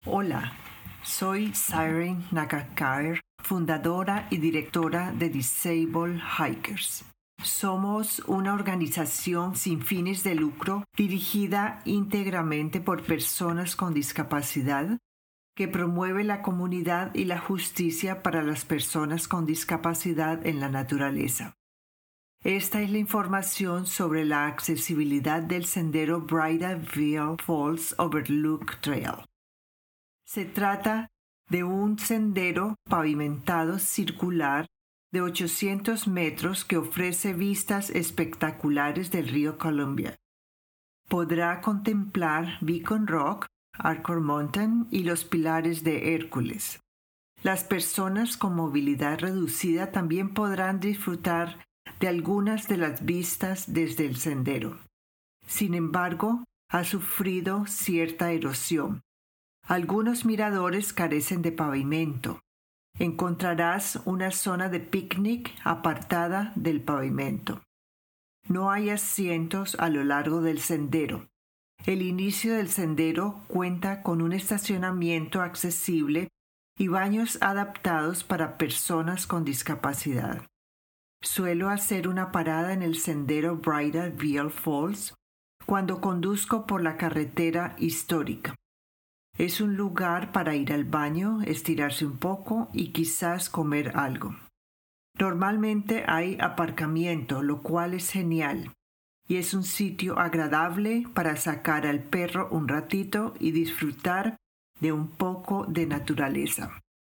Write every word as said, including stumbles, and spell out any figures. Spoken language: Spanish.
Hola, soy Siren Nakakaer, fundadora y directora de Disabled Hikers. Somos una organización sin fines de lucro dirigida íntegramente por personas con discapacidad que promueve la comunidad y la justicia para las personas con discapacidad en la naturaleza. Esta es la información sobre la accesibilidad del sendero Bridalveil Falls Overlook Trail. Se trata de un sendero pavimentado circular de ochocientos metros que ofrece vistas espectaculares del río Columbia. Podrá contemplar Beacon Rock, Arcor Mountain y los pilares de Hércules. Las personas con movilidad reducida también podrán disfrutar de algunas de las vistas desde el sendero. Sin embargo, ha sufrido cierta erosión. Algunos miradores carecen de pavimento. Encontrarás una zona de picnic apartada del pavimento. No hay asientos a lo largo del sendero. El inicio del sendero cuenta con un estacionamiento accesible y baños adaptados para personas con discapacidad. Suelo hacer una parada en el sendero Bridalveil Falls cuando conduzco por la carretera histórica. Es un lugar para ir al baño, estirarse un poco y quizás comer algo. Normalmente hay aparcamiento, lo cual es genial, y es un sitio agradable para sacar al perro un ratito y disfrutar de un poco de naturaleza.